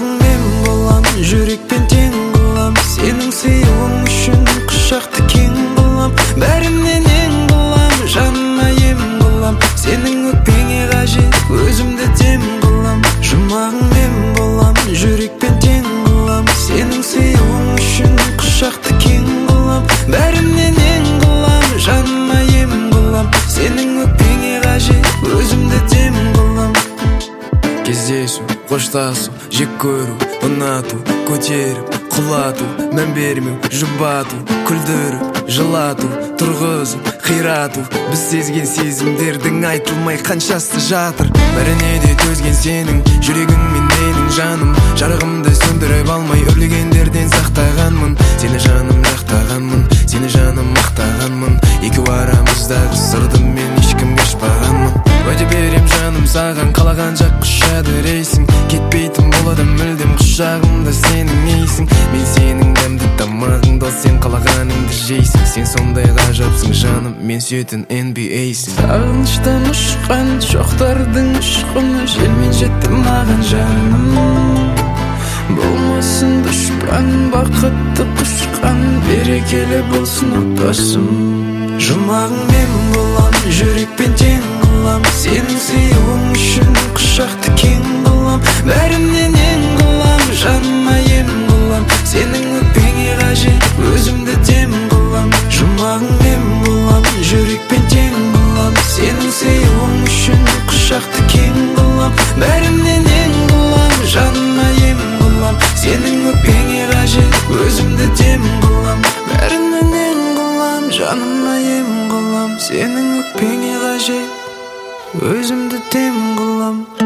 Жұмағың мен болам, жүрекпен тең қылам. Сенің сыйлығың үшін құшақты кең қылам. Бәрімнен ең қылам, жаныма ем қылам. Сенің өкпеңе қажет, өзімді дем қылам. Жұмағың мен болам, жүрекпен тең қылам. Сенің сыйлығың үшін құшақты кең қылам. Бәрімнен ең қылам, жаныма ем қылам. Сенің өкпеңе қажет, өзімді дем қылам. Кездесу, қоштасу, жек көру, ұнату, көтеріп, құлату, мән бермеу, жұбату, күлдіріп, жылату, тұрғызу, қирату. Біз сезген сезімдердің айтылмай қаншасы жатыр. Бәріне де төзген сенің жүрегің мен менің жаным. Жарығымды сөндіріп алмай өрлегендерден сақтағанмын. Сені жаным жақтағанмын, сені жаным мақтағанмын. Екеу арамыздағы сырды мен ешкімге ашпағанмын. Уәде берем жаным саған, қалаған жақ құшады рейсің. Кетпейтін болады мүлдем құшағымда сенің ейсің. Мен сенің дәмді тамағыңды, сен қалағаныңды жейсің. Сен сондай ғажапсың жаным, мен сүйетін NBA-сің. Сағыныштан ұшқан шоқтардың ұшқыны, желмен жетті маған жаным. Болмасын дұшпан, бақытты құшқан, берекелі болсын отбасым. Жұмағың мен болам, жүрекпен тең қылам. Сенің сыйлығың үшін құшақты кең қылам. Бәрімнен ең қылам, жаныма ем қылам. Сенің өкпеңе қажет, өзімді дем қылам. Жұмағың мен болам, жүрекпен тең қылам. Сенің сыйлығың үшін құшақты кең қылам. Бәрімнен ең қылам, жаныма ем қылам. Сенің өкпеңе қажет, өзімді дем қылам. Бәрінен ең қылам, жаныма ем қылам. Сенің өкпеңе қажет, өзімді дем қылам.